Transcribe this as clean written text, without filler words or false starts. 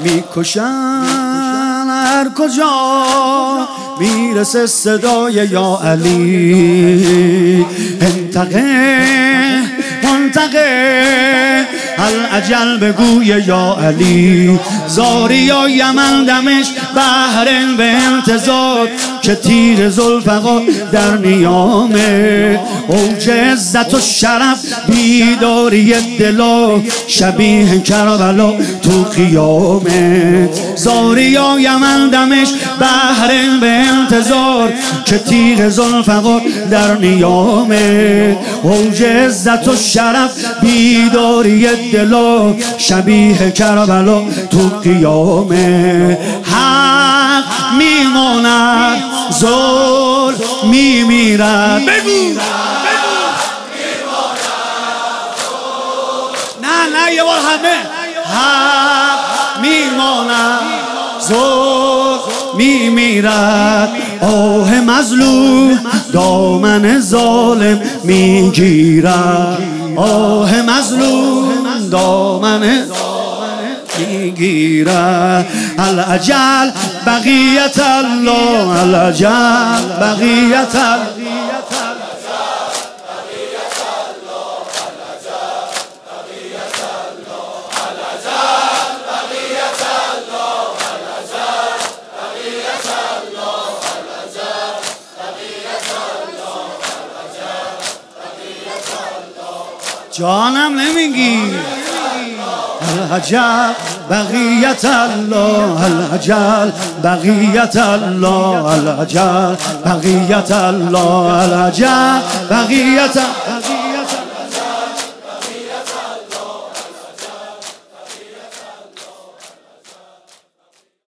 میکشن هر کجا میرسه صدای یا علی. منتقه الاجل بگوی یا علی. زاری یا یمن دمش بحرین به انتظار که تیر ذوالفقار در نیامه. اوج عزت و شرف بیداری دلا شبیه کربلا تو قیامه. زاری یا یمن دمش بحرین به انتظار که تیر ذوالفقار در نیامه. اوج عزت و شرف بیداری دلا شبیه کربلا تو قیامه. حق میماند ظلم میمیرد. بگو نه یه بار همه. حق میماند ظلم میمیرد. آه مظلوم دامن ظالم میگیرد. آه مظلوم دامن میگیرد. الاجل بقیت الله. الاجل بقیت الله. جانم نمیگی. العجل بقیت الله. العجل بقیت الله. العجل بقیت الله. العجل بقیت